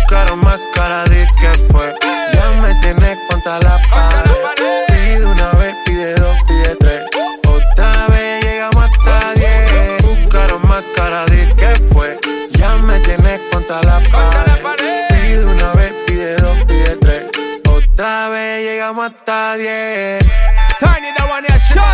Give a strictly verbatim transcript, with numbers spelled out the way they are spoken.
Buscaron más cara de que fue. Ya me tienes contra la pared. Pide una vez, pide dos, pide tres. Otra vez llegamos hasta diez. Buscaron más cara de que fue. Ya me tienes contra la pared. Pide una vez, pide dos, pide tres. Otra vez llegamos hasta diez. Tiny, the one here, show.